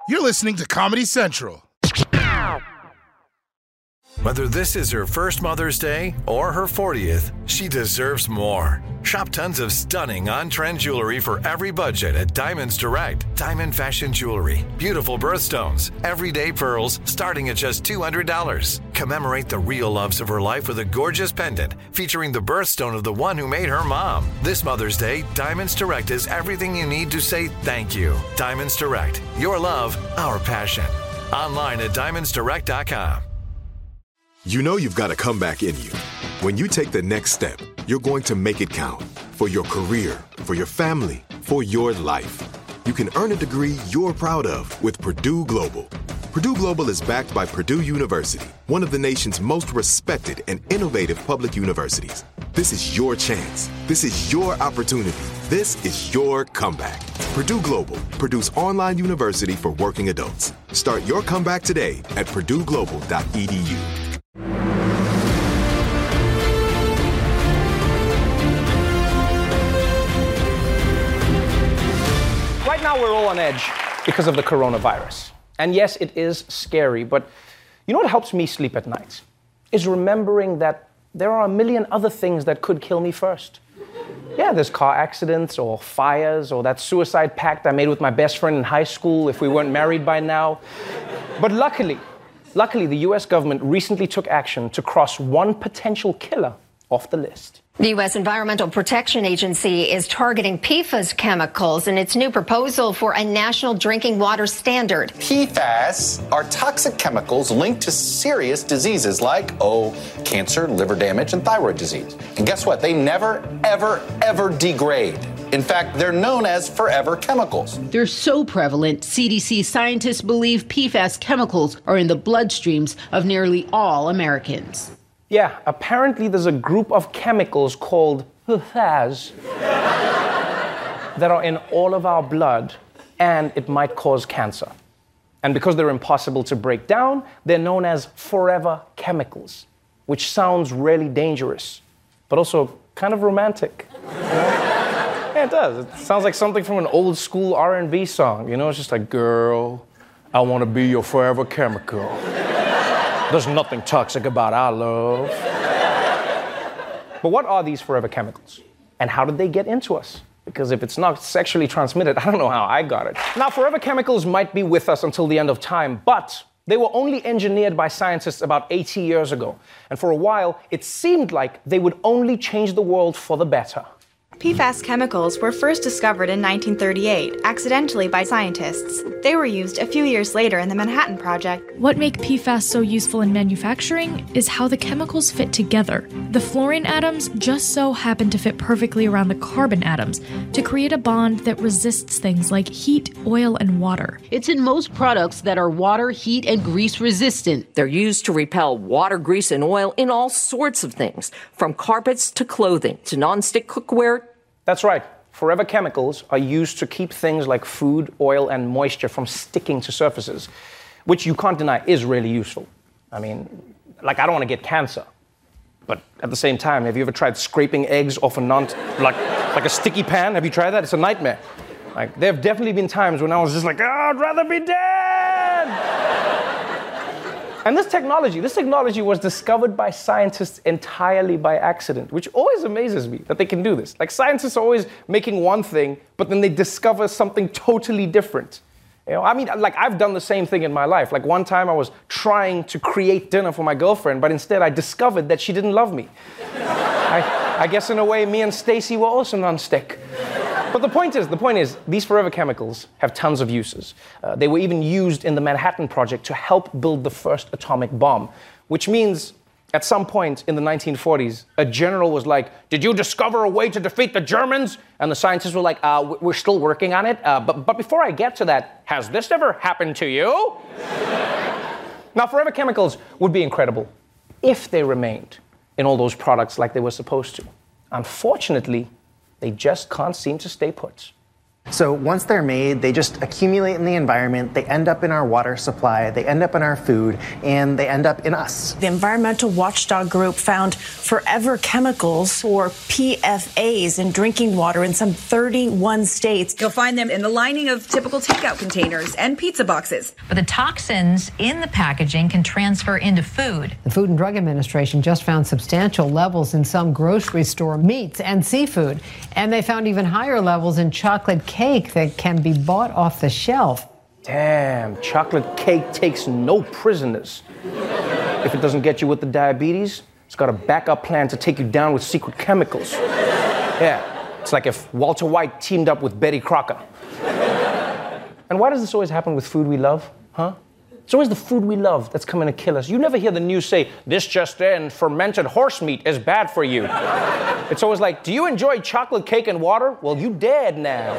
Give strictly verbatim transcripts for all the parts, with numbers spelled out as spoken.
You're listening to Comedy Central. Whether this is her first Mother's Day or her fortieth, she deserves more. Shop tons of stunning on-trend jewelry for every budget at Diamonds Direct. Diamond fashion jewelry, beautiful birthstones, everyday pearls starting at just two hundred dollars. Commemorate the real loves of her life with a gorgeous pendant featuring the birthstone of the one who made her mom. This Mother's Day, Diamonds Direct is everything you need to say thank you. Diamonds Direct, your love, our passion. Online at diamonds direct dot com. You know you've got a comeback in you. When you take the next step, you're going to make it count. For your career, for your family, for your life. You can earn a degree you're proud of with Purdue Global. Purdue Global is backed by Purdue University, one of the nation's most respected and innovative public universities. This is your chance. This is your opportunity. This is your comeback. Purdue Global, Purdue's online university for working adults. Start your comeback today at purdue global dot e d u. Right now we're all on edge because of the coronavirus. And yes, it is scary, but you know what helps me sleep at night? Is remembering that there are a million other things that could kill me first. Yeah, there's car accidents or fires or that suicide pact I made with my best friend in high school if we weren't married by now. But luckily, luckily the U S government recently took action to cross one potential killer off the list. The U S Environmental Protection Agency is targeting P FAS chemicals in its new proposal for a national drinking water standard. P FAS are toxic chemicals linked to serious diseases like, oh, cancer, liver damage, and thyroid disease. And guess what? They never, ever, ever degrade. In fact, they're known as forever chemicals. They're so prevalent, C D C scientists believe P FAS chemicals are in the bloodstreams of nearly all Americans. Yeah, apparently there's a group of chemicals called P FAS that are in all of our blood, and it might cause cancer. And because they're impossible to break down, they're known as forever chemicals, which sounds really dangerous, but also kind of romantic. You know? Yeah, it does. It sounds like something from an old school R and B song. You know, it's just like, girl, I want to be your forever chemical. There's nothing toxic about our love. But what are these forever chemicals? And how did they get into us? Because if it's not sexually transmitted, I don't know how I got it. Now, forever chemicals might be with us until the end of time, but they were only engineered by scientists about eighty years ago. And for a while, it seemed like they would only change the world for the better. P FAS chemicals were first discovered in nineteen thirty-eight, accidentally by scientists. They were used a few years later in the Manhattan Project. What makes P FAS so useful in manufacturing is how the chemicals fit together. The fluorine atoms just so happen to fit perfectly around the carbon atoms to create a bond that resists things like heat, oil, and water. It's in most products that are water, heat, and grease resistant. They're used to repel water, grease, and oil in all sorts of things, from carpets to clothing to nonstick cookware. That's right. Forever chemicals are used to keep things like food, oil, and moisture from sticking to surfaces, which you can't deny is really useful. I mean, like, I don't want to get cancer. But at the same time, have you ever tried scraping eggs off a non, like, like a sticky pan? Have you tried that? It's a nightmare. Like, there have definitely been times when I was just like, oh, I'd rather be dead! And this technology, this technology was discovered by scientists entirely by accident, which always amazes me that they can do this. Like, scientists are always making one thing, but then they discover something totally different. You know, I mean, like, I've done the same thing in my life. Like, one time I was trying to create dinner for my girlfriend, but instead I discovered that she didn't love me. I, I guess in a way, me and Stacy were also non-stick. But the point is, the point is, these forever chemicals have tons of uses. Uh, they were even used in the Manhattan Project to help build the first atomic bomb, which means at some point in the nineteen forties, a general was like, did you discover a way to defeat the Germans? And the scientists were like, uh, we're still working on it. Uh, but, but before I get to that, has this ever happened to you? Now, forever chemicals would be incredible if they remained in all those products like they were supposed to. Unfortunately, they just can't seem to stay put. So once they're made, they just accumulate in the environment, they end up in our water supply, they end up in our food, and they end up in us. The environmental watchdog group found forever chemicals, or P F As, in drinking water in some thirty-one states. You'll find them in the lining of typical takeout containers and pizza boxes. But the toxins in the packaging can transfer into food. The Food and Drug Administration just found substantial levels in some grocery store meats and seafood, and they found even higher levels in chocolate cake that can be bought off the shelf. Damn, chocolate cake takes no prisoners. If it doesn't get you with the diabetes, it's got a backup plan to take you down with secret chemicals. Yeah, it's like if Walter White teamed up with Betty Crocker. And why does this always happen with food we love, huh? It's always the food we love that's coming to kill us. You never hear the news say, this just in, fermented horse meat is bad for you. It's always like, do you enjoy chocolate cake and water? Well, you dead now.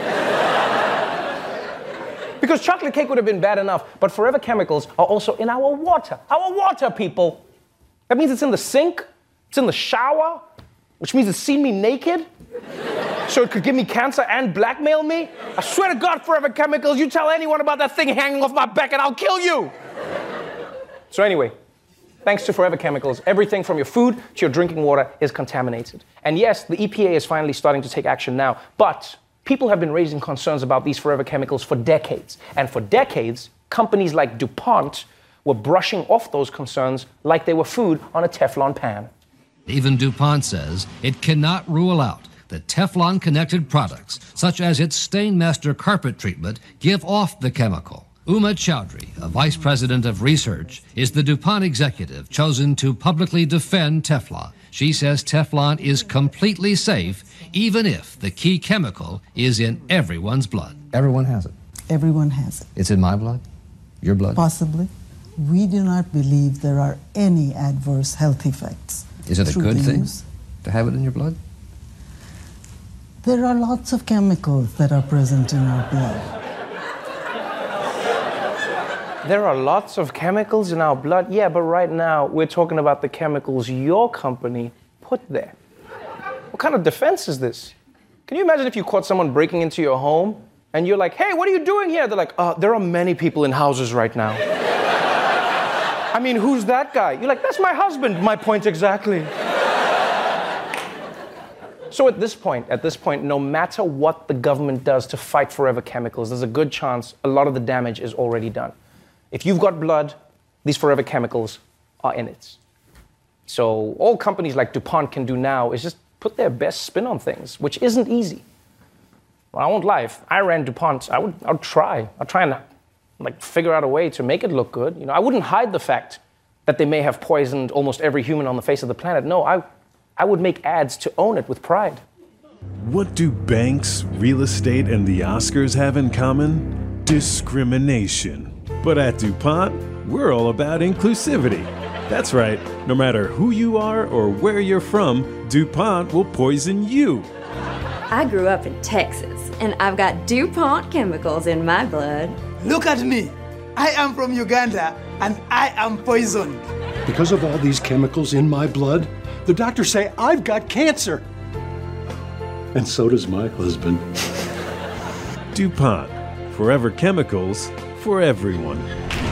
Because chocolate cake would have been bad enough, but forever chemicals are also in our water. Our water, people. That means it's in the sink, it's in the shower, which means it's seen me naked, so it could give me cancer and blackmail me. I swear to God, forever chemicals, you tell anyone about that thing hanging off my back and I'll kill you. So anyway, thanks to forever chemicals, everything from your food to your drinking water is contaminated. And yes, the E P A is finally starting to take action now, but people have been raising concerns about these forever chemicals for decades. And for decades, companies like DuPont were brushing off those concerns like they were food on a Teflon pan. Even DuPont says it cannot rule out that Teflon-connected products, such as its Stainmaster carpet treatment, give off the chemical. Uma Chowdhury, a vice president of research, is the DuPont executive chosen to publicly defend Teflon. She says Teflon is completely safe, even if the key chemical is in everyone's blood. Everyone has it. Everyone has it. It's in my blood? Your blood? Possibly. We do not believe there are any adverse health effects. Is it a good thing to have it in your blood? There are lots of chemicals that are present in our blood. There are lots of chemicals in our blood? Yeah, but right now we're talking about the chemicals your company put there. What kind of defense is this? Can you imagine if you caught someone breaking into your home and you're like, hey, what are you doing here? They're like, uh, there are many people in houses right now. I mean, who's that guy? You're like, that's my husband. My point exactly. So at this point, at this point, no matter what the government does to fight forever chemicals, there's a good chance a lot of the damage is already done. If you've got blood, these forever chemicals are in it. So all companies like DuPont can do now is just put their best spin on things, which isn't easy. Well, I won't lie, if I ran DuPont, I would, I would try. I'd try and like figure out a way to make it look good. You know, I wouldn't hide the fact that they may have poisoned almost every human on the face of the planet. No, I, I would make ads to own it with pride. What do banks, real estate, and the Oscars have in common? Discrimination. But at DuPont, we're all about inclusivity. That's right, no matter who you are or where you're from, DuPont will poison you. I grew up in Texas, and I've got DuPont chemicals in my blood. Look at me. I am from Uganda, and I am poisoned. Because of all these chemicals in my blood, the doctors say I've got cancer. And so does my husband. DuPont. Forever chemicals for everyone.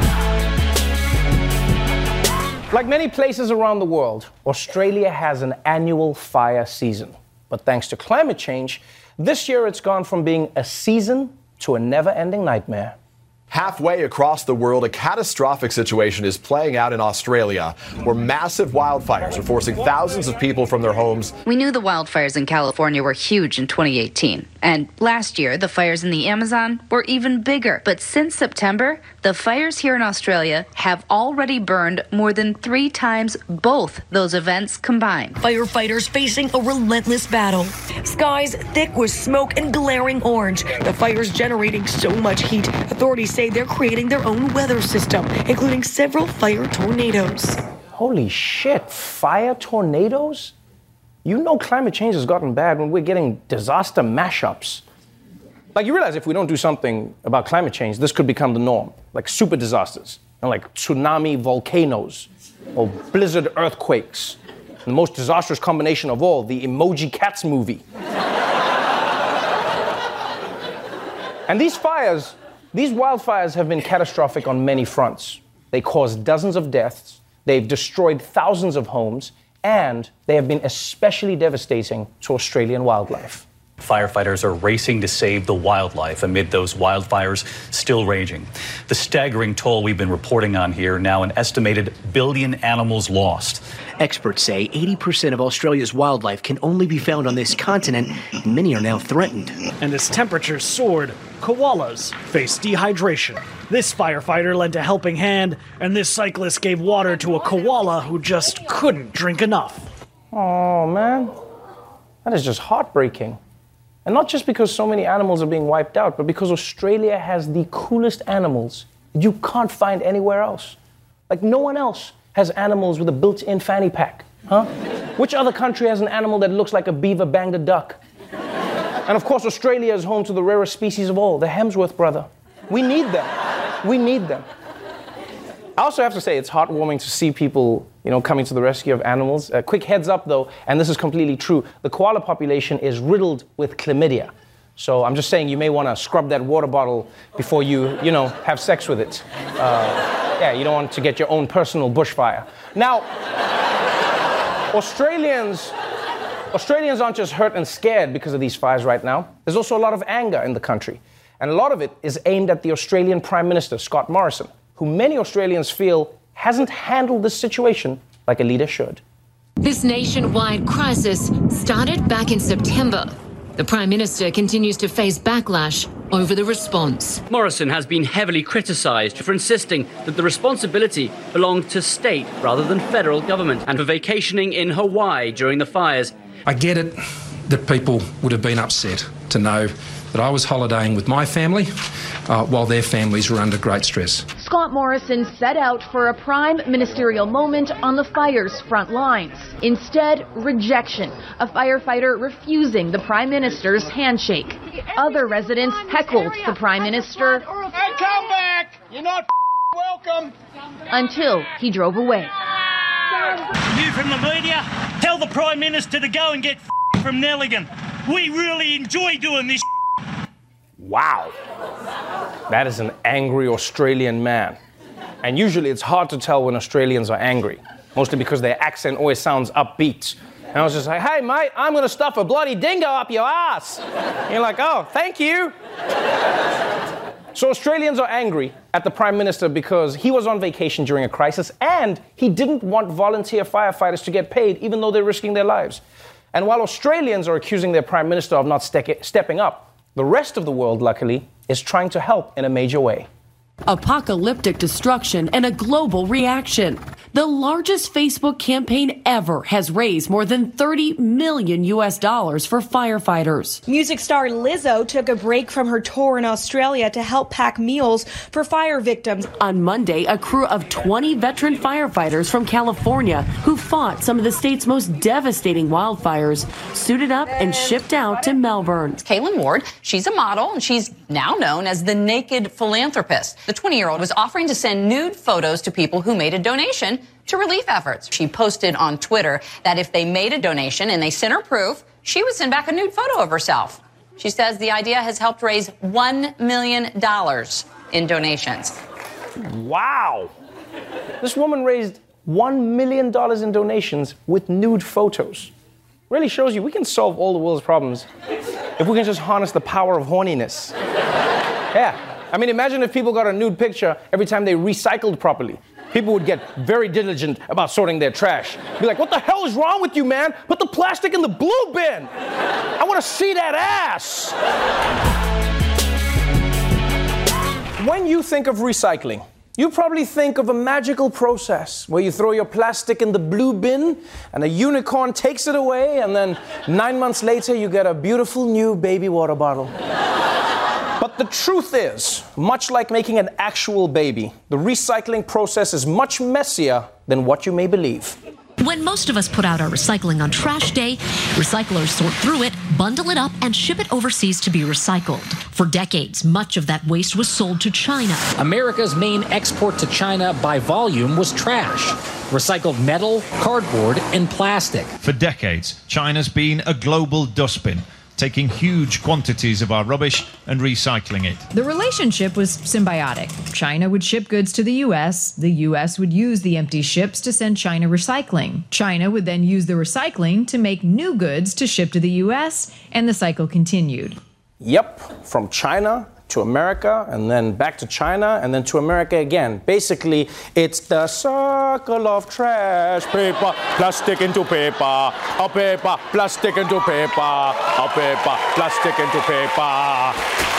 Like many places around the world, Australia has an annual fire season. But thanks to climate change, this year it's gone from being a season to a never-ending nightmare. Halfway across the world, a catastrophic situation is playing out in Australia, where massive wildfires are forcing thousands of people from their homes. We knew the wildfires in California were huge in twenty eighteen. And last year, the fires in the Amazon were even bigger. But since September, the fires here in Australia have already burned more than three times both those events combined. Firefighters facing a relentless battle. Skies thick with smoke and glaring orange. The fires generating so much heat, authorities say they're creating their own weather system, including several fire tornadoes. Holy shit, fire tornadoes? You know climate change has gotten bad when we're getting disaster mashups. Like, you realize if we don't do something about climate change, this could become the norm. Like super disasters, you know, like tsunami volcanoes or blizzard earthquakes. And the most disastrous combination of all, the Emoji Cats movie. And these fires, these wildfires have been catastrophic on many fronts. They caused dozens of deaths, they've destroyed thousands of homes, and they have been especially devastating to Australian wildlife. Firefighters are racing to save the wildlife amid those wildfires still raging. The staggering toll we've been reporting on here, now an estimated billion animals lost. Experts say eighty percent of Australia's wildlife can only be found on this continent, and many are now threatened. And as temperatures soared, koalas face dehydration. This firefighter lent a helping hand, and this cyclist gave water to a koala who just couldn't drink enough. Oh, man. That is just heartbreaking. And not just because so many animals are being wiped out, but because Australia has the coolest animals that you can't find anywhere else. Like, no one else has animals with a built-in fanny pack, huh? Which other country has an animal that looks like a beaver banged a duck? And of course, Australia is home to the rarest species of all, the Hemsworth brother. We need them. We need them. I also have to say it's heartwarming to see people, you know, coming to the rescue of animals. A quick heads up, though, and this is completely true. The koala population is riddled with chlamydia. So I'm just saying you may want to scrub that water bottle before you, you know, have sex with it. Uh, yeah, you don't want to get your own personal bushfire. Now, Australians, Australians aren't just hurt and scared because of these fires right now. There's also a lot of anger in the country. And a lot of it is aimed at the Australian Prime Minister, Scott Morrison, who many Australians feel hasn't handled this situation like a leader should. This nationwide crisis started back in September. The Prime Minister continues to face backlash over the response. Morrison has been heavily criticised for insisting that the responsibility belonged to state rather than federal government, and for vacationing in Hawaii during the fires. I get it that people would have been upset to know that I was holidaying with my family uh, while their families were under great stress. Scott Morrison set out for a prime ministerial moment on the fire's front lines. Instead, rejection, a firefighter refusing the Prime Minister's handshake. Other residents heckled the Prime Minister. Hey, come back! You're not welcome! Until he drove away. You from the media, tell the Prime Minister to go and get from Nelligan. We really enjoy doing this. Wow. That is an angry Australian man. And usually it's hard to tell when Australians are angry, mostly because their accent always sounds upbeat. And I was just like, hey, mate, I'm going to stuff a bloody dingo up your ass. And you're like, oh, thank you. So Australians are angry at the Prime Minister because he was on vacation during a crisis and he didn't want volunteer firefighters to get paid even though they're risking their lives. And while Australians are accusing their Prime Minister of not ste- stepping up, the rest of the world, luckily, is trying to help in a major way. Apocalyptic destruction and a global reaction. The largest Facebook campaign ever has raised more than thirty million U S dollars for firefighters. Music star Lizzo took a break from her tour in Australia to help pack meals for fire victims. On Monday, a crew of twenty veteran firefighters from California who fought some of the state's most devastating wildfires suited up and shipped out to Melbourne. Kaylin Ward, she's a model and she's now known as the Naked Philanthropist. The twenty-year-old was offering to send nude photos to people who made a donation to relief efforts. She posted on Twitter that if they made a donation and they sent her proof, she would send back a nude photo of herself. She says the idea has helped raise one million dollars in donations. Wow. This woman raised one million dollars in donations with nude photos. Really shows you we can solve all the world's problems if we can just harness the power of horniness. Yeah. I mean, imagine if people got a nude picture every time they recycled properly. People would get very diligent about sorting their trash. Be like, what the hell is wrong with you, man? Put the plastic in the blue bin. I want to see that ass. When you think of recycling, you probably think of a magical process where you throw your plastic in the blue bin and a unicorn takes it away, and then nine months later you get a beautiful new baby water bottle. But the truth is, much like making an actual baby, the recycling process is much messier than what you may believe. When most of us put out our recycling on trash day, recyclers sort through it, bundle it up, and ship it overseas to be recycled. For decades, much of that waste was sold to China. America's main export to China by volume was trash. Recycled metal, cardboard, and plastic. For decades, China's been a global dustbin. taking huge quantities of our rubbish and recycling it. The relationship was symbiotic. China would ship goods to the U S. The U S would use the empty ships to send China recycling. China would then use the recycling to make new goods to ship to the U S, and the cycle continued. Yep, from China to America, and then back to China, and then to America again. Basically, it's the circle of trash. Paper, plastic into paper. A paper, plastic into paper. A paper, plastic into paper.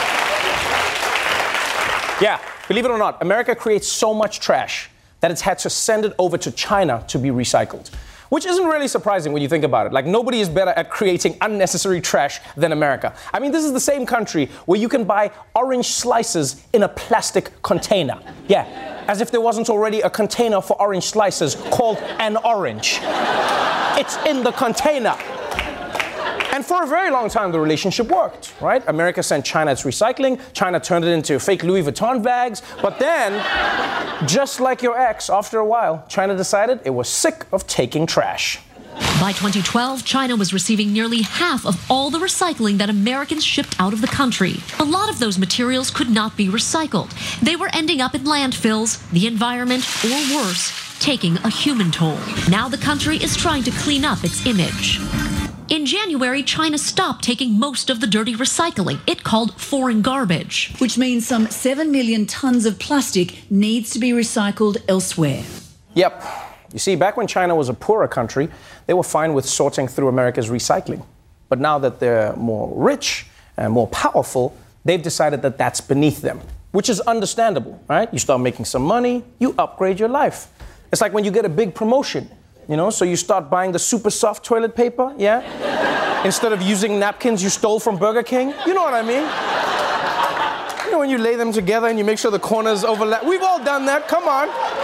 Yeah, believe it or not, America creates so much trash that it's had to send it over to China to be recycled. Which isn't really surprising when you think about it. Like, nobody is better at creating unnecessary trash than America. I mean, this is the same country where you can buy orange slices in a plastic container. Yeah, as if there wasn't already a container for orange slices called an orange. It's in the container. And for a very long time, the relationship worked, right? America sent China its recycling. China turned it into fake Louis Vuitton bags. But then, just like your ex, after a while, China decided it was sick of taking trash. By twenty twelve, China was receiving nearly half of all the recycling that Americans shipped out of the country. A lot of those materials could not be recycled. They were ending up in landfills, the environment, or worse, taking a human toll. Now the country is trying to clean up its image. In January, China stopped taking most of the dirty recycling it called foreign garbage. Which means some seven million tons of plastic needs to be recycled elsewhere. Yep. You see, back when China was a poorer country, they were fine with sorting through America's recycling. But now that they're more rich and more powerful, they've decided that that's beneath them, which is understandable, right? You start making some money, you upgrade your life. It's like when you get a big promotion. You know, so you start buying the super soft toilet paper, yeah? Instead of using napkins you stole from Burger King. You know what I mean? You know, when you lay them together and you make sure the corners overlap. We've all done that, come on.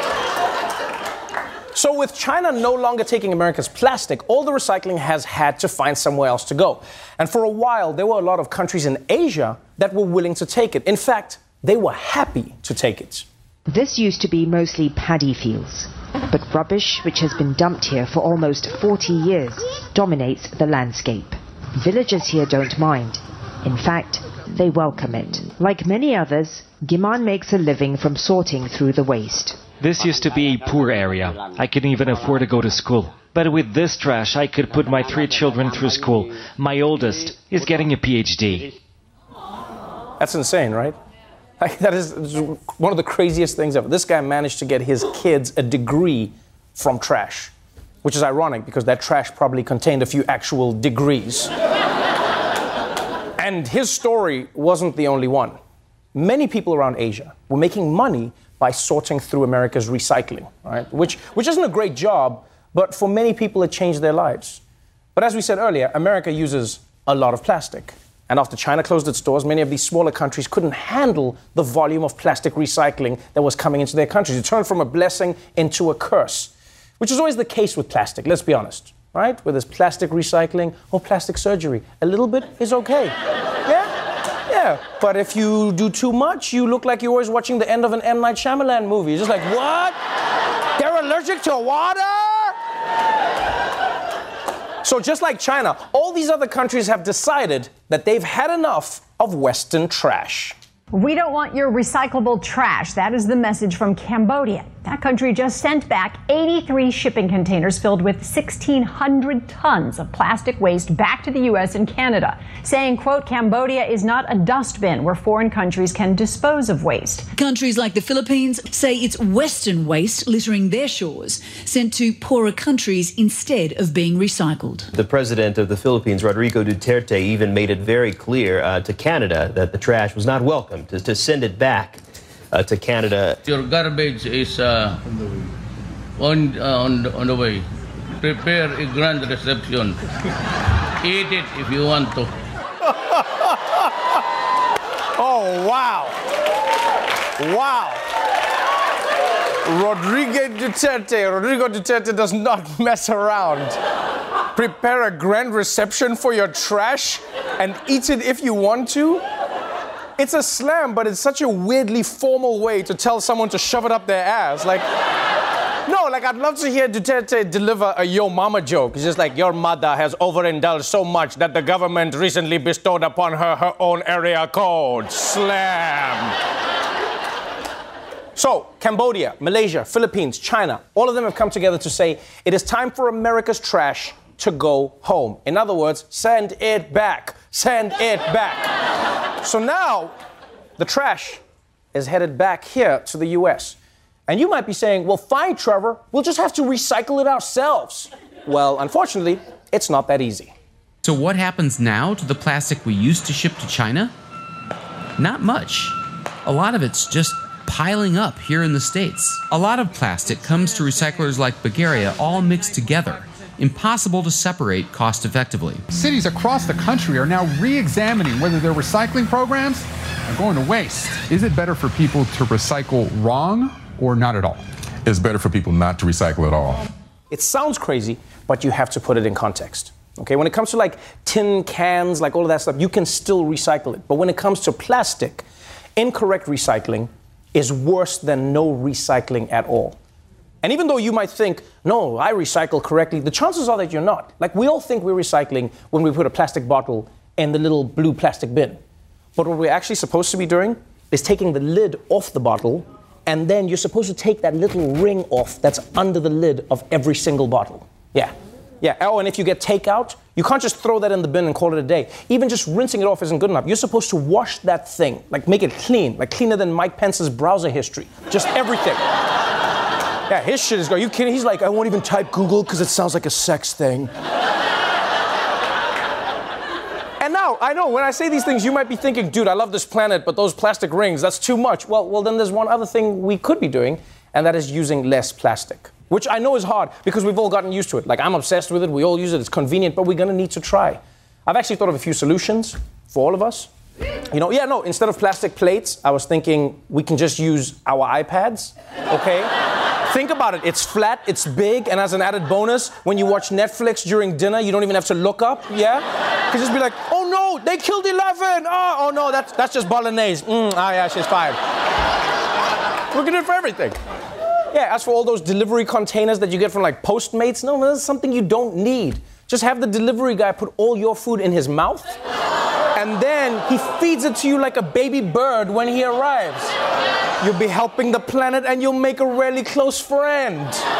So with China no longer taking America's plastic, all the recycling has had to find somewhere else to go. And for a while, there were a lot of countries in Asia that were willing to take it. In fact, they were happy to take it. This used to be mostly paddy fields. But rubbish, which has been dumped here for almost forty years, dominates the landscape. Villagers here don't mind. In fact, they welcome it. Like many others, Giman makes a living from sorting through the waste. This used to be a poor area. I couldn't even afford to go to school. But with this trash, I could put my three children through school. My oldest is getting a P H D. That's insane, right? Like, that is one of the craziest things ever. This guy managed to get his kids a degree from trash, which is ironic because that trash probably contained a few actual degrees. And his story wasn't the only one. Many people around Asia were making money by sorting through America's recycling, right? Which, which isn't a great job, but for many people it changed their lives. But as we said earlier, America uses a lot of plastic. And after China closed its doors, many of these smaller countries couldn't handle the volume of plastic recycling that was coming into their countries. It turned from a blessing into a curse, which is always the case with plastic, let's be honest, right? Whether it's plastic recycling or plastic surgery, a little bit is okay. Yeah? Yeah. But if you do too much, you look like you're always watching the end of an M. Night Shyamalan movie. It's just like, what? They're allergic to water? So just like China, all these other countries have decided that they've had enough of Western trash. We don't want your recyclable trash. That is the message from Cambodia. That country just sent back eighty-three shipping containers filled with sixteen hundred tons of plastic waste back to the U S and Canada, saying, quote, Cambodia is not a dustbin where foreign countries can dispose of waste. Countries like the Philippines say it's Western waste littering their shores, sent to poorer countries instead of being recycled. The president of the Philippines, Rodrigo Duterte, even made it very clear uh, to Canada that the trash was not welcome, to, to send it back uh, to Canada. Your garbage is uh, on, uh, on, the, on the way. Prepare a grand reception. Eat it if you want to. Oh, wow. Wow. Rodrigo Duterte. Rodrigo Duterte does not mess around. Prepare a grand reception for your trash and eat it if you want to? It's a slam, but it's such a weirdly formal way to tell someone to shove it up their ass. Like, No, like I'd love to hear Duterte deliver a yo mama joke. It's just like, your mother has overindulged so much that the government recently bestowed upon her her own area code. Slam. So, Cambodia, Malaysia, Philippines, China, all of them have come together to say it is time for America's trash to go home. In other words, send it back. Send it back. So now, the trash is headed back here to the U S. And you might be saying, well, fine, Trevor, we'll just have to recycle it ourselves. Well, unfortunately, it's not that easy. So what happens now to the plastic we used to ship to China? Not much. A lot of it's just piling up here in the States. A lot of plastic comes to recyclers like Bulgaria all mixed together. Impossible to separate cost-effectively. Cities across the country are now re-examining whether their recycling programs are going to waste. Is it better for people to recycle wrong or not at all? It's better for people not to recycle at all. It sounds crazy, but you have to put it in context. Okay, when it comes to like tin cans, like all of that stuff, you can still recycle it. But when it comes to plastic, incorrect recycling is worse than no recycling at all. And even though you might think, no, I recycle correctly, the chances are that you're not. Like, we all think we're recycling when we put a plastic bottle in the little blue plastic bin. But what we're actually supposed to be doing is taking the lid off the bottle, and then you're supposed to take that little ring off that's under the lid of every single bottle. Yeah. Yeah. Oh, and if you get takeout, you can't just throw that in the bin and call it a day. Even just rinsing it off isn't good enough. You're supposed to wash that thing, like make it clean, like cleaner than Mike Pence's browser history. Just everything. Yeah, his shit is going. You kidding? He's like, I won't even type Google because it sounds like a sex thing. And now, I know, when I say these things, you might be thinking, dude, I love this planet, but those plastic rings, that's too much. Well, well, then there's one other thing we could be doing, and that is using less plastic. Which I know is hard, because we've all gotten used to it. Like, I'm obsessed with it, we all use it, it's convenient, but we're gonna need to try. I've actually thought of a few solutions for all of us. You know, yeah, no, instead of plastic plates, I was thinking we can just use our iPads, okay? Think about it, it's flat, it's big, and as an added bonus, when you watch Netflix during dinner, you don't even have to look up, yeah? You can just be like, oh no, they killed eleven! Oh, oh no, that's, that's just bolognese. Mm, ah, yeah, she's fired. We can do it for everything. Yeah, as for all those delivery containers that you get from like Postmates, no, that's something you don't need. Just have the delivery guy put all your food in his mouth, and then he feeds it to you like a baby bird when he arrives. You'll be helping the planet and you'll make a really close friend.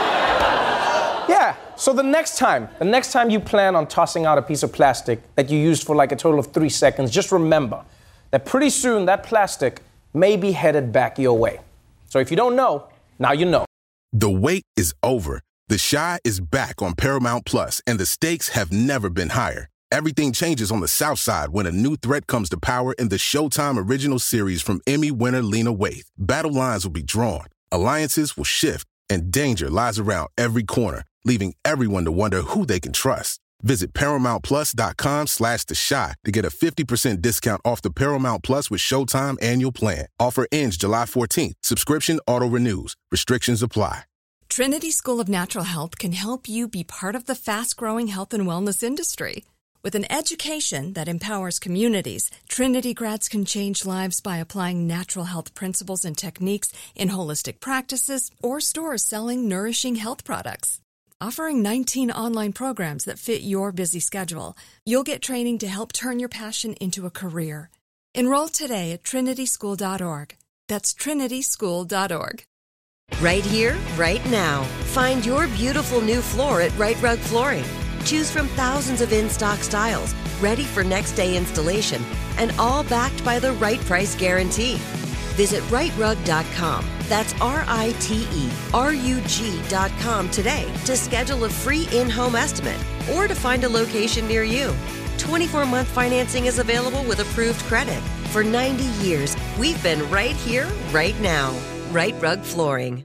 Yeah, so the next time, the next time you plan on tossing out a piece of plastic that you used for like a total of three seconds, just remember that pretty soon that plastic may be headed back your way. So if you don't know, now you know. The wait is over. The Chi is back on Paramount Plus, and the stakes have never been higher. Everything changes on the South Side when a new threat comes to power in the Showtime original series from Emmy winner Lena Waithe. Battle lines will be drawn, alliances will shift, and danger lies around every corner, leaving everyone to wonder who they can trust. Visit ParamountPlus.com slash The Chi to get a fifty percent discount off the Paramount Plus with Showtime annual plan. Offer ends July fourteenth. Subscription auto-renews. Restrictions apply. Trinity School of Natural Health can help you be part of the fast-growing health and wellness industry. With an education that empowers communities, Trinity grads can change lives by applying natural health principles and techniques in holistic practices or stores selling nourishing health products. Offering nineteen online programs that fit your busy schedule, you'll get training to help turn your passion into a career. Enroll today at trinity school dot org. That's trinity school dot org. Right here, right now. Find your beautiful new floor at Right Rug Flooring. Choose from thousands of in-stock styles, ready for next day installation, and all backed by the right price guarantee. Visit right rug dot com. That's R I T E R U G dot com today to schedule a free in-home estimate or to find a location near you. twenty-four month financing is available with approved credit. For ninety years, we've been right here, right now. Right Rug Flooring.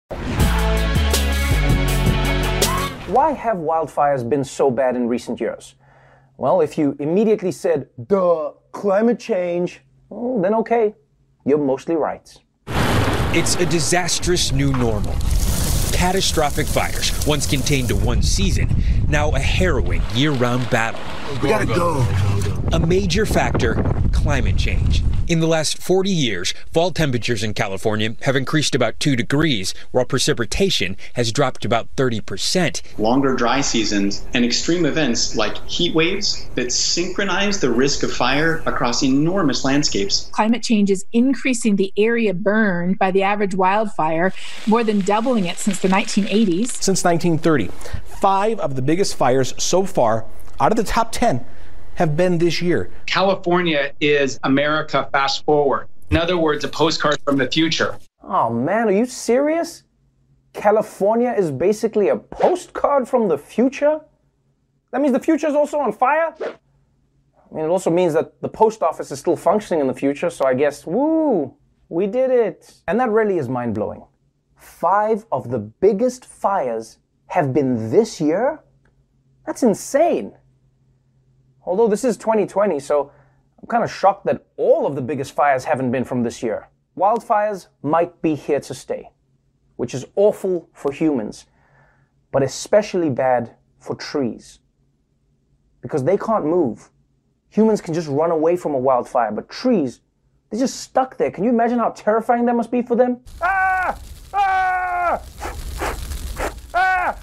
Why have wildfires been so bad in recent years? Well, if you immediately said, duh, climate change, well, then okay, you're mostly right. It's a disastrous new normal. Catastrophic fires, once contained to one season, now a harrowing year-round battle. We gotta go. A major factor, climate change. In the last forty years, fall temperatures in California have increased about two degrees, while precipitation has dropped about thirty percent. Longer dry seasons and extreme events like heat waves that synchronize the risk of fire across enormous landscapes. Climate change is increasing the area burned by the average wildfire, more than doubling it since the nineteen eighties. Since nineteen thirty, five of the biggest fires so far, out of the top ten, have been this year. California is America fast forward. In other words, a postcard from the future. Oh man, are you serious? California is basically a postcard from the future? That means the future is also on fire? I mean, it also means that the post office is still functioning in the future, so I guess, woo, we did it. And that really is mind-blowing. Five of the biggest fires have been this year? That's insane. Although this is twenty twenty, so I'm kind of shocked that all of the biggest fires haven't been from this year. Wildfires might be here to stay, which is awful for humans, but especially bad for trees, because they can't move. Humans can just run away from a wildfire, but trees, they're just stuck there. Can you imagine how terrifying that must be for them? Ah! Ah! Ah!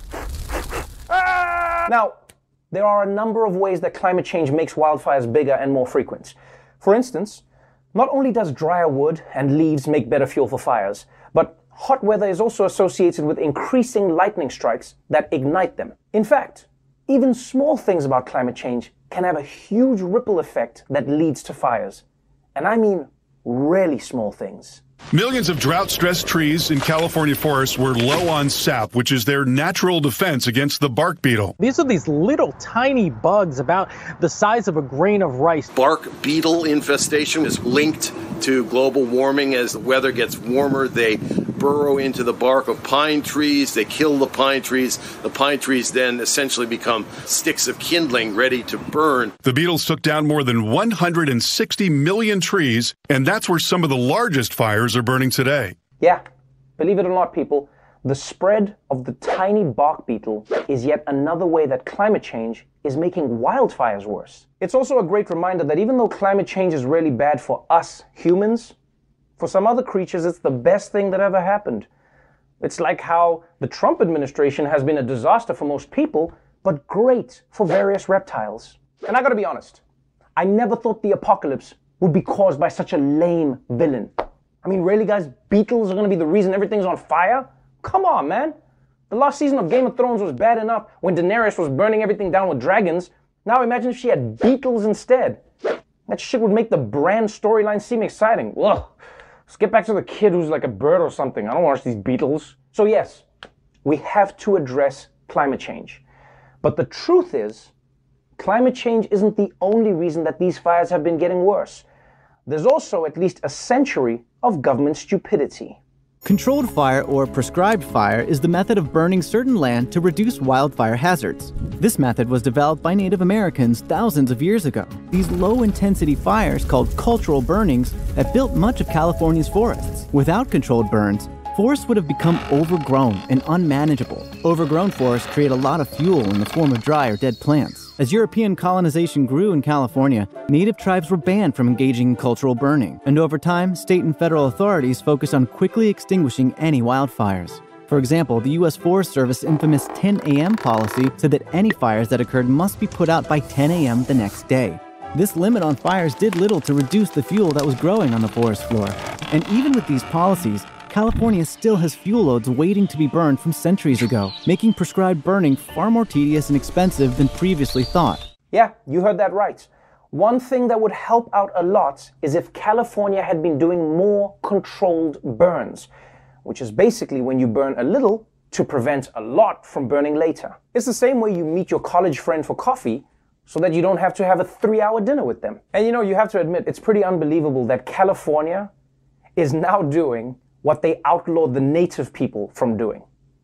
Ah! Now, there are a number of ways that climate change makes wildfires bigger and more frequent. For instance, not only does drier wood and leaves make better fuel for fires, but hot weather is also associated with increasing lightning strikes that ignite them. In fact, even small things about climate change can have a huge ripple effect that leads to fires. And I mean really small things. Millions of drought-stressed trees in California forests were low on sap, which is their natural defense against the bark beetle. These are these little tiny bugs about the size of a grain of rice. Bark beetle infestation is linked to global warming. As the weather gets warmer, they burrow into the bark of pine trees. They kill the pine trees. The pine trees then essentially become sticks of kindling ready to burn. The beetles took down more than one hundred sixty million trees, and that's where some of the largest fires are burning today. Yeah, believe it or not, people, the spread of the tiny bark beetle is yet another way that climate change is making wildfires worse. It's also a great reminder that even though climate change is really bad for us humans, for some other creatures it's the best thing that ever happened. It's like how the Trump administration has been a disaster for most people, but great for various reptiles. And I gotta be honest, I never thought the apocalypse would be caused by such a lame villain. I mean, really, guys, beetles are going to be the reason everything's on fire? Come on, man. The last season of Game of Thrones was bad enough when Daenerys was burning everything down with dragons. Now imagine if she had beetles instead. That shit would make the Bran storyline seem exciting. Ugh. Let's get back to the kid who's like a bird or something. I don't watch these beetles. So yes, we have to address climate change. But the truth is, climate change isn't the only reason that these fires have been getting worse. There's also at least a century of government stupidity. Controlled fire or prescribed fire is the method of burning certain land to reduce wildfire hazards. This method was developed by Native Americans thousands of years ago. These low-intensity fires, called cultural burnings, have built much of California's forests. Without controlled burns, forests would have become overgrown and unmanageable. Overgrown forests create a lot of fuel in the form of dry or dead plants. As European colonization grew in California, native tribes were banned from engaging in cultural burning, and over time, state and federal authorities focused on quickly extinguishing any wildfires. For example, the U S Forest Service infamous ten a m policy said that any fires that occurred must be put out by ten a m the next day. This limit on fires did little to reduce the fuel that was growing on the forest floor. And even with these policies, California still has fuel loads waiting to be burned from centuries ago, making prescribed burning far more tedious and expensive than previously thought. Yeah, you heard that right. One thing that would help out a lot is if California had been doing more controlled burns, which is basically when you burn a little to prevent a lot from burning later. It's the same way you meet your college friend for coffee so that you don't have to have a three-hour dinner with them. And you know, you have to admit, it's pretty unbelievable that California is now doing what they outlawed the native people from doing.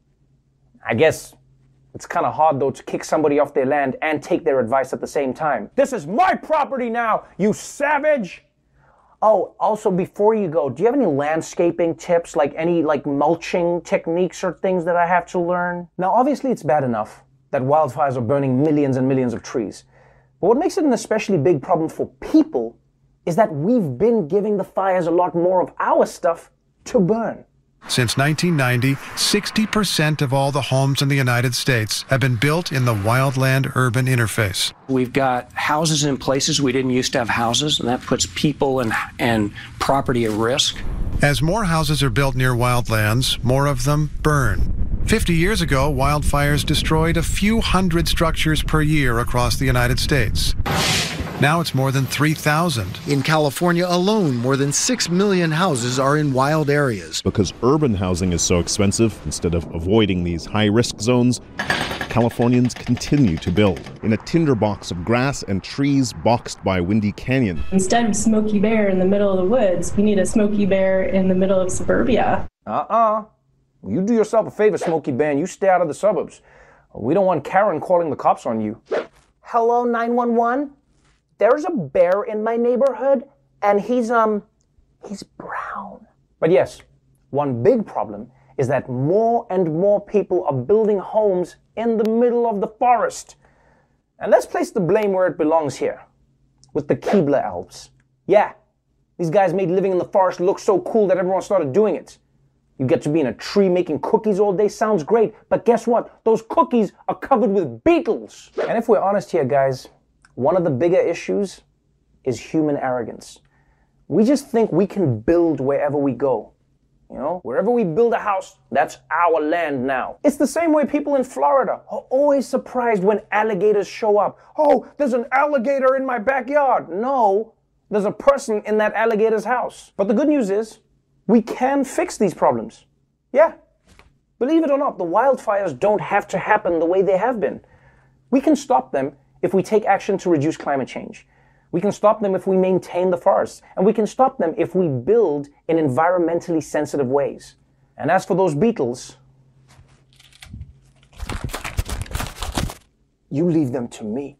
I guess it's kind of hard, though, to kick somebody off their land and take their advice at the same time. This is my property now, you savage! Oh, also, before you go, do you have any landscaping tips, like any like mulching techniques or things that I have to learn? Now, obviously, it's bad enough that wildfires are burning millions and millions of trees. But what makes it an especially big problem for people is that we've been giving the fires a lot more of our stuff to burn. Since nineteen ninety, sixty percent of all the homes in the United States have been built in the wildland-urban interface. We've got houses in places we didn't used to have houses, and that puts people and, and property at risk. As more houses are built near wildlands, more of them burn. Fifty years ago, wildfires destroyed a few hundred structures per year across the United States. Now it's more than three thousand. In California alone, more than six million houses are in wild areas. Because urban housing is so expensive, instead of avoiding these high-risk zones, Californians continue to build in a tinderbox of grass and trees boxed by Windy Canyon. Instead of Smokey Bear in the middle of the woods, we need a Smokey Bear in the middle of suburbia. Uh-uh. You do yourself a favor, Smokey Bear, and you stay out of the suburbs. We don't want Karen calling the cops on you. Hello, nine one one? There's a bear in my neighborhood, and he's, um, he's brown. But yes, one big problem is that more and more people are building homes in the middle of the forest. And let's place the blame where it belongs here, with the Keebler Alps. Yeah, these guys made living in the forest look so cool that everyone started doing it. You get to be in a tree making cookies all day, sounds great, but guess what? Those cookies are covered with beetles. And if we're honest here, guys, one of the bigger issues is human arrogance. We just think we can build wherever we go. You know, wherever we build a house, that's our land now. It's the same way people in Florida are always surprised when alligators show up. Oh, there's an alligator in my backyard. No, there's a person in that alligator's house. But the good news is, we can fix these problems. Yeah. Believe it or not, the wildfires don't have to happen the way they have been. We can stop them if we take action to reduce climate change. We can stop them if we maintain the forests. And we can stop them if we build in environmentally sensitive ways. And as for those beetles, you leave them to me.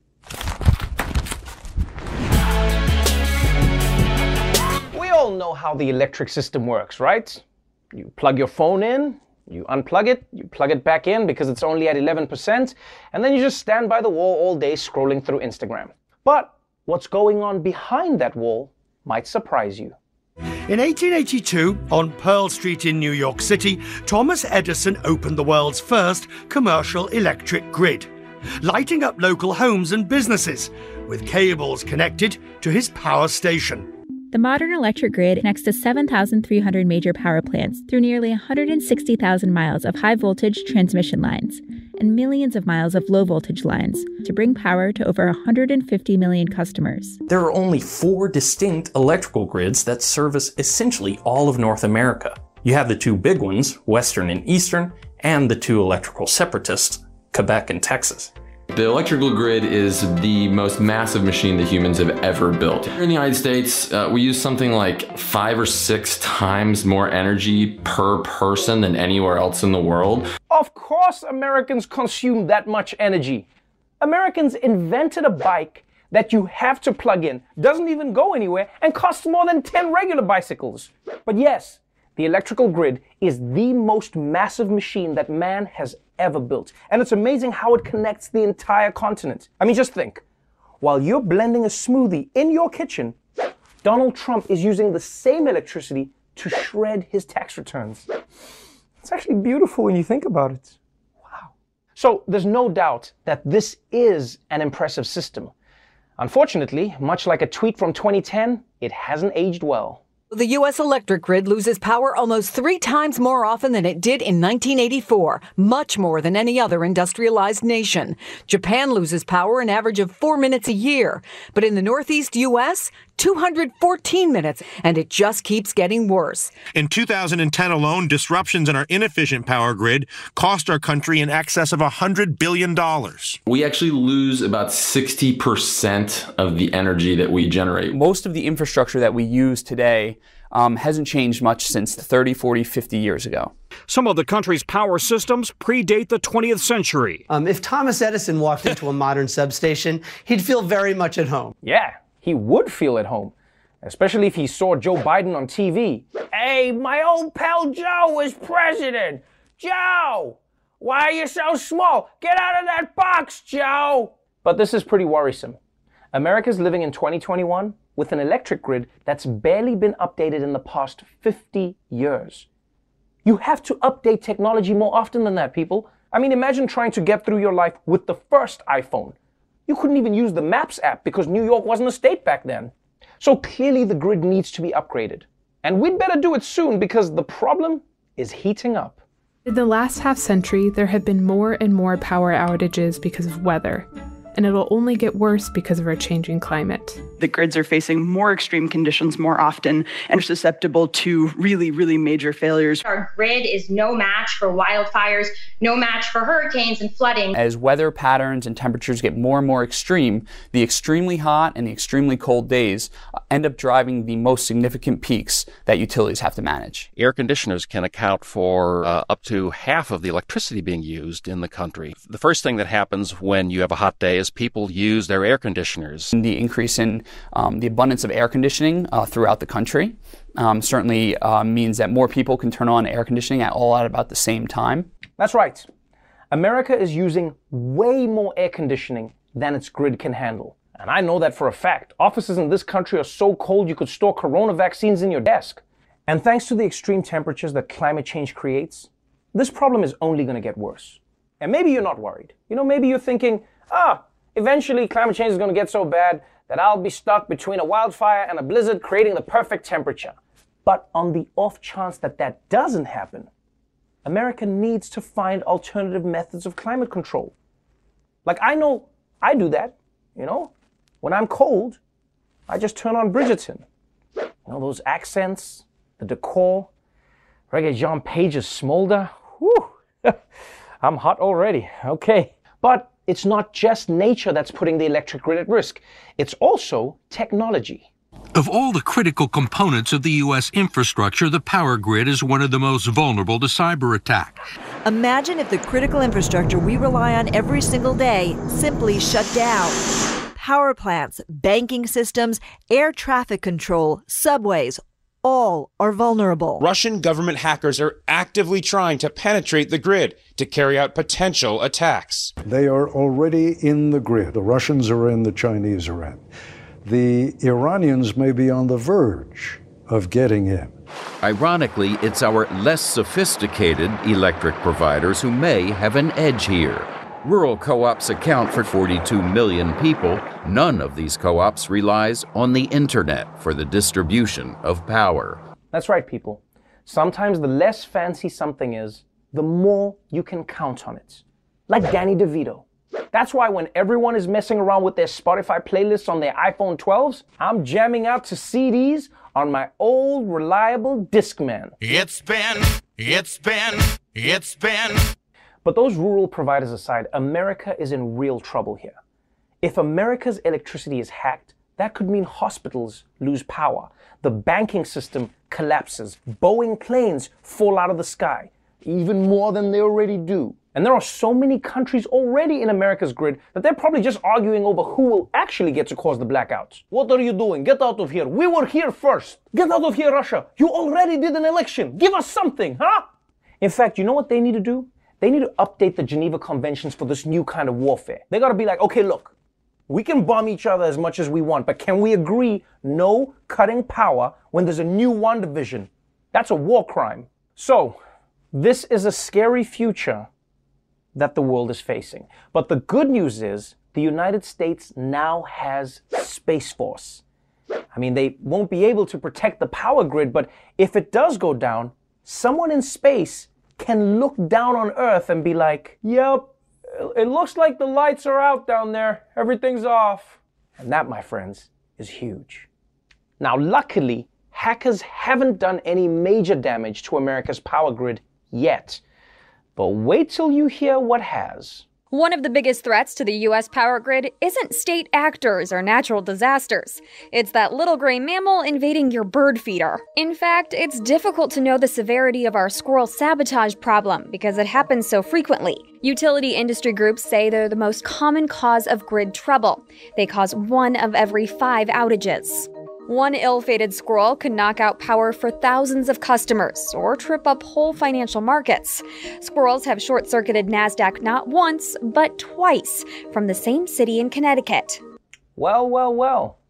We all know how the electric system works, right? You plug your phone in, you unplug it, you plug it back in because it's only at eleven percent, and then you just stand by the wall all day scrolling through Instagram. But what's going on behind that wall might surprise you. In eighteen eighty-two, on Pearl Street in New York City, Thomas Edison opened the world's first commercial electric grid, lighting up local homes and businesses with cables connected to his power station. The modern electric grid connects to seven thousand three hundred major power plants through nearly one hundred sixty thousand miles of high-voltage transmission lines and millions of miles of low-voltage lines to bring power to over one hundred fifty million customers. There are only four distinct electrical grids that service essentially all of North America. You have the two big ones, Western and Eastern, and the two electrical separatists, Quebec and Texas. The electrical grid is the most massive machine that humans have ever built. Here in the United States, uh, we use something like five or six times more energy per person than anywhere else in the world. Of course Americans consume that much energy. Americans invented a bike that you have to plug in, doesn't even go anywhere, and costs more than ten regular bicycles. But yes, the electrical grid is the most massive machine that man has ever built. And it's amazing how it connects the entire continent. I mean, just think. While you're blending a smoothie in your kitchen, Donald Trump is using the same electricity to shred his tax returns. It's actually beautiful when you think about it. Wow. So there's no doubt that this is an impressive system. Unfortunately, much like a tweet from twenty ten, it hasn't aged well. The U S electric grid loses power almost three times more often than it did in nineteen eighty-four, much more than any other industrialized nation. Japan loses power an average of four minutes a year, but in the Northeast U S, two hundred fourteen minutes, and it just keeps getting worse. In two thousand ten alone, disruptions in our inefficient power grid cost our country in excess of one hundred billion dollars. We actually lose about sixty percent of the energy that we generate. Most of the infrastructure that we use today um, hasn't changed much since thirty, forty, fifty years ago. Some of the country's power systems predate the twentieth century. Um, if Thomas Edison walked into a modern substation, he'd feel very much at home. Yeah, he would feel at home, especially if he saw Joe Biden on T V. Hey, my old pal Joe was president. Joe, why are you so small? Get out of that box, Joe. But this is pretty worrisome. America's living in twenty twenty-one, with an electric grid that's barely been updated in the past fifty years. You have to update technology more often than that, people. I mean, imagine trying to get through your life with the first iPhone. You couldn't even use the Maps app because New York wasn't a state back then. So clearly the grid needs to be upgraded. And we'd better do it soon because the problem is heating up. In the last half century, there have been more and more power outages because of weather, and it'll only get worse because of our changing climate. The grids are facing more extreme conditions more often and are susceptible to really, really major failures. Our grid is no match for wildfires, no match for hurricanes and flooding. As weather patterns and temperatures get more and more extreme, the extremely hot and the extremely cold days end up driving the most significant peaks that utilities have to manage. Air conditioners can account for uh, up to half of the electricity being used in the country. The first thing that happens when you have a hot day is people use their air conditioners. The increase in um, the abundance of air conditioning uh, throughout the country um, certainly uh, means that more people can turn on air conditioning at all at about the same time. That's right. America is using way more air conditioning than its grid can handle. And I know that for a fact. Offices in this country are so cold you could store corona vaccines in your desk. And thanks to the extreme temperatures that climate change creates, this problem is only going to get worse. And maybe you're not worried. You know, maybe you're thinking, ah, eventually climate change is going to get so bad that I'll be stuck between a wildfire and a blizzard creating the perfect temperature. But on the off chance that that doesn't happen, America needs to find alternative methods of climate control. Like I know I do that, you know. When I'm cold, I just turn on Bridgerton. You know, those accents, the decor, Regé-Jean Page's smolder. Whew, I'm hot already, okay. But it's not just nature that's putting the electric grid at risk. It's also technology. Of all the critical components of the U S infrastructure, the power grid is one of the most vulnerable to cyber attack. Imagine if the critical infrastructure we rely on every single day simply shut down. Power plants, banking systems, air traffic control, subways, all are vulnerable. Russian government hackers are actively trying to penetrate the grid to carry out potential attacks. They are already in the grid. The Russians are in, the Chinese are in. The Iranians may be on the verge of getting in. Ironically, it's our less sophisticated electric providers who may have an edge here. Rural co-ops account for forty-two million people. None of these co-ops relies on the internet for the distribution of power. That's right, people. Sometimes the less fancy something is, the more you can count on it. Like Danny DeVito. That's why when everyone is messing around with their Spotify playlists on their iPhone twelves, I'm jamming out to C Ds on my old reliable Discman. It's been, it's been, it's been. But those rural providers aside, America is in real trouble here. If America's electricity is hacked, that could mean hospitals lose power, the banking system collapses, Boeing planes fall out of the sky, even more than they already do. And there are so many countries already in America's grid that they're probably just arguing over who will actually get to cause the blackouts. What are you doing? Get out of here. We were here first. Get out of here, Russia. You already did an election. Give us something, huh? In fact, you know what they need to do? They need to update the Geneva Conventions for this new kind of warfare. They gotta be like, okay, look, we can bomb each other as much as we want, but can we agree no cutting power when there's a new one division? That's a war crime. So, this is a scary future that the world is facing. But the good news is the United States now has Space Force. I mean, they won't be able to protect the power grid, but if it does go down, someone in space can look down on Earth and be like, yep, it looks like the lights are out down there. Everything's off. And that, my friends, is huge. Now, luckily, hackers haven't done any major damage to America's power grid yet. But wait till you hear what has. One of the biggest threats to the U S power grid isn't state actors or natural disasters. It's that little gray mammal invading your bird feeder. In fact, it's difficult to know the severity of our squirrel sabotage problem because it happens so frequently. Utility industry groups say they're the most common cause of grid trouble. They cause one of every five outages. One ill-fated squirrel could knock out power for thousands of customers or trip up whole financial markets. Squirrels have short-circuited NASDAQ not once, but twice from the same city in Connecticut. Well, well, well.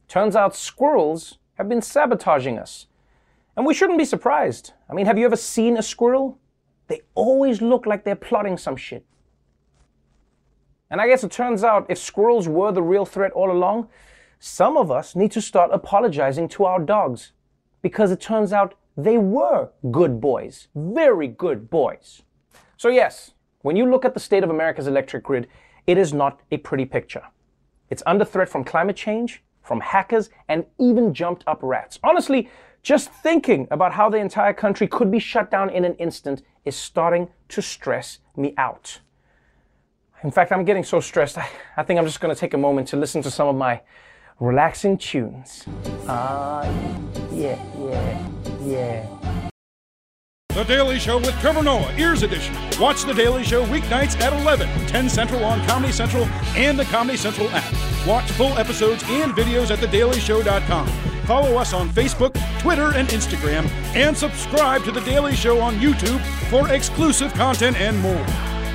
Turns out squirrels have been sabotaging us. And we shouldn't be surprised. I mean, have you ever seen a squirrel? They always look like they're plotting some shit. And I guess it turns out if squirrels were the real threat all along, some of us need to start apologizing to our dogs. Because it turns out they were good boys. Very good boys. So yes, when you look at the state of America's electric grid, it is not a pretty picture. It's under threat from climate change, from hackers, and even jumped up rats. Honestly, just thinking about how the entire country could be shut down in an instant is starting to stress me out. In fact, I'm getting so stressed, I, I think I'm just going to take a moment to listen to some of my relaxing tunes. Ah, uh, yeah, yeah, yeah. The Daily Show with Trevor Noah, Ears Edition. Watch The Daily Show weeknights at eleven, ten Central on Comedy Central and the Comedy Central app. Watch full episodes and videos at the daily show dot com. Follow us on Facebook, Twitter, and Instagram, and subscribe to The Daily Show on YouTube for exclusive content and more.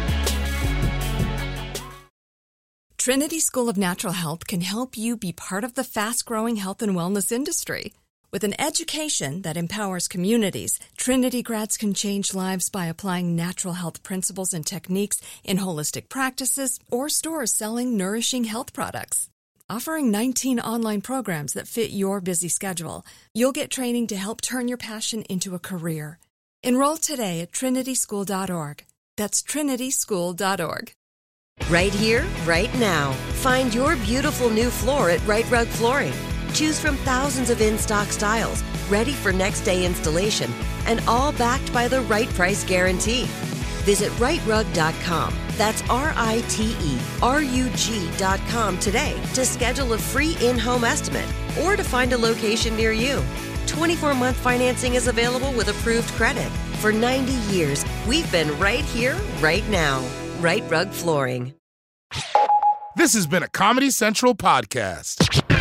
Trinity School of Natural Health can help you be part of the fast-growing health and wellness industry. With an education that empowers communities, Trinity grads can change lives by applying natural health principles and techniques in holistic practices or stores selling nourishing health products. Offering nineteen online programs that fit your busy schedule, you'll get training to help turn your passion into a career. Enroll today at trinity school dot org. That's trinity school dot org. Right here, right now. Find your beautiful new floor at Right Rug Flooring. Choose from thousands of in-stock styles, ready for next day installation, and all backed by the right price guarantee. Visit right rug dot com. That's R I T E R U G dot com today to schedule a free in-home estimate or to find a location near you. twenty-four month financing is available with approved credit. For ninety years, we've been right here, right now. Right Rug Flooring. This has been a Comedy Central podcast.